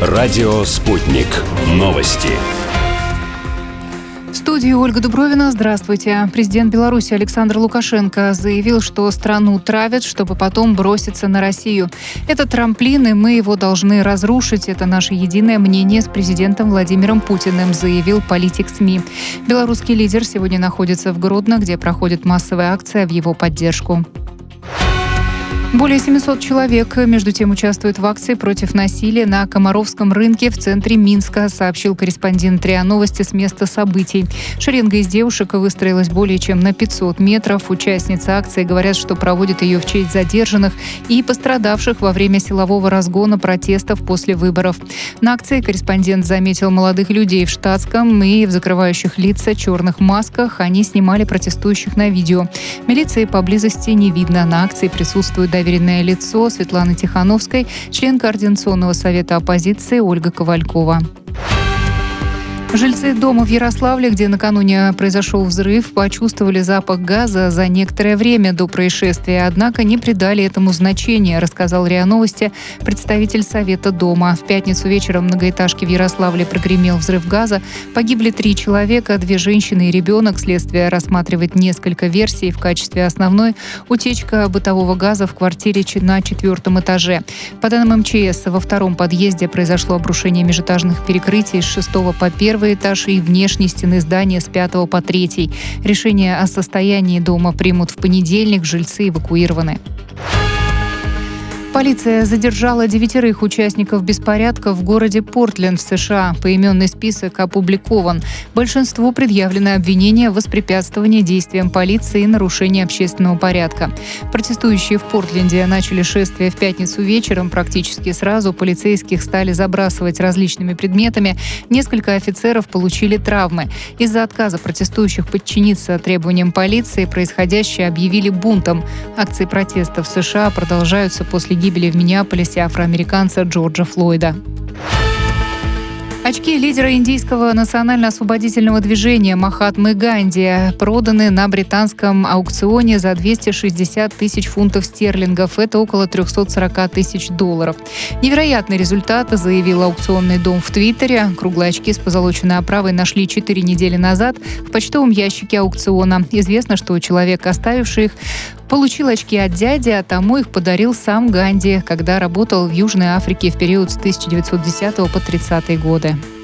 Радио «Спутник». Новости. В студии Ольга Дубровина. Здравствуйте. Президент Беларуси Александр Лукашенко заявил, что страну травят, чтобы потом броситься на Россию. Это трамплин, и мы его должны разрушить. Это наше единое мнение с президентом Владимиром Путиным, заявил политик СМИ. Белорусский лидер сегодня находится в Гродно, где проходит массовая акция в его поддержку. Более 700 человек, между тем, участвуют в акции против насилия на Комаровском рынке в центре Минска, сообщил корреспондент РИА Новости с места событий. Шеренга из девушек выстроилась более чем на 500 метров. Участницы акции говорят, что проводят ее в честь задержанных и пострадавших во время силового разгона протестов после выборов. На акции корреспондент заметил молодых людей в штатском и в закрывающих лица черных масках. Они снимали протестующих на видео. Милиции поблизости не видно. На акции присутствует доверенное лицо Светланы Тихановской, член Координационного совета оппозиции Ольга Ковалькова. Жильцы дома в Ярославле, где накануне произошел взрыв, почувствовали запах газа за некоторое время до происшествия, однако не придали этому значения, рассказал РИА Новости представитель Совета дома. В пятницу вечером в многоэтажке в Ярославле прогремел взрыв газа. Погибли 3 человека, 2 женщины и ребенок. Следствие рассматривает несколько версий. В качестве основной – утечка бытового газа в квартире на 4-м этаже. По данным МЧС, во 2-м подъезде произошло обрушение межэтажных перекрытий с 6-го по 1-й этаж и внешней стены здания с 5-го по 3-й. Решение о состоянии дома примут в понедельник. Жильцы эвакуированы. Полиция задержала 9 участников беспорядков в городе Портленд в США. Поименный список опубликован. Большинству предъявлены обвинения в воспрепятствовании действиям полиции и нарушении общественного порядка. Протестующие в Портленде начали шествие в пятницу вечером. Практически сразу полицейских стали забрасывать различными предметами. Несколько офицеров получили травмы. Из-за отказа протестующих подчиниться требованиям полиции происходящее объявили бунтом. Акции протеста в США продолжаются после гибели в Миннеаполисе афроамериканца Джорджа Флойда. Очки лидера индийского национально-освободительного движения Махатмы Ганди проданы на британском аукционе за 260 тысяч фунтов стерлингов. Это около $340 тысяч. Невероятный результат, заявил аукционный дом в Твиттере. Круглые очки с позолоченной оправой нашли 4 недели назад в почтовом ящике аукциона. Известно, что человек, оставивший их, получил очки от дяди, а тому их подарил сам Ганди, когда работал в Южной Африке в период с 1910 по 30-е годы.